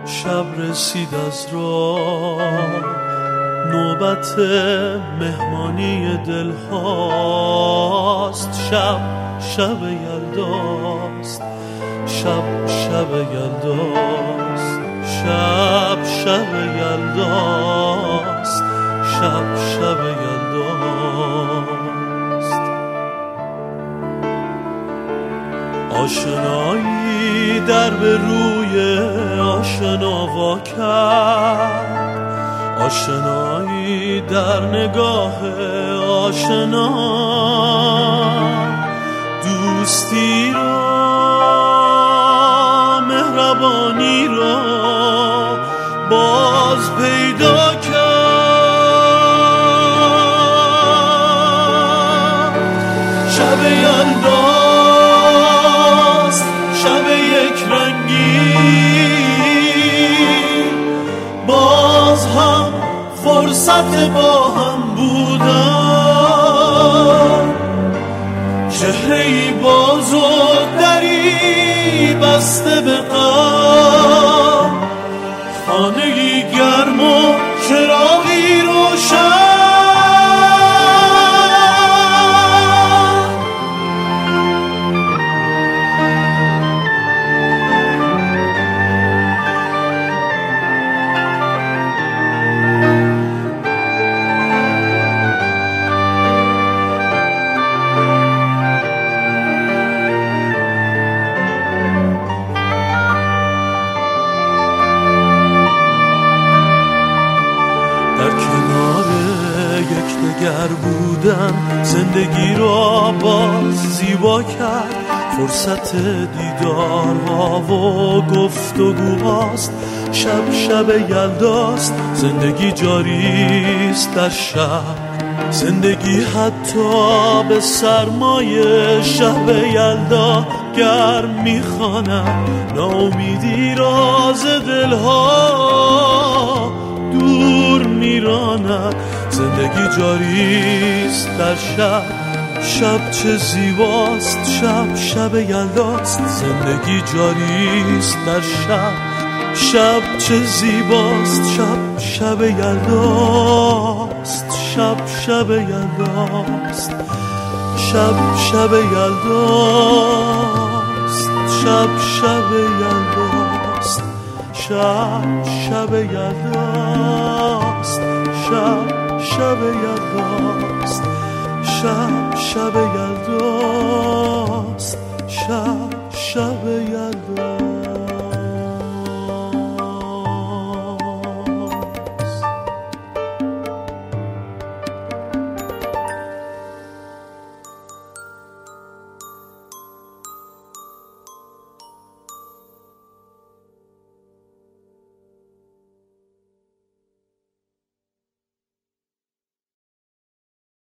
شب رسید از راه، نوبت مهمانی دل هاست. شب شب یلداست، شب شب یلداست، شب شب یلداست، شب شب یلداست. آشنایی در به روی آشنا وا کرد، آشنایی در نگاه آشنا، دوستی را مهربانی را باز پیدا کرد. شب یلداست، شب یک رنگی، باز هم فرصت با هم بودن. چهره‌ای باز و دری بسته به غم، خانه‌ای گرم و چراغی روشن. در کنار یکدیگر بودن زندگی را باز زیبا کرد. فرصت دیدارها و گفتگوهاست. شب شب یلداست، زندگی جاریست در شب. زندگی حتی به سرمای شب یلدا گرم میخواند. ناامیدی راز دلها دور میراند. زندگی جاریست در شب، شب چه زیباست، شب شب یلداست. زندگی جاریست در شب، شب چه زیباست، شب شب یلداست. شب شب یلداست، شب شب یلداست، شب شب یلداست، شب شب یلداست، شب شب یلداست، شب شب یلداست، شب شب یلداست.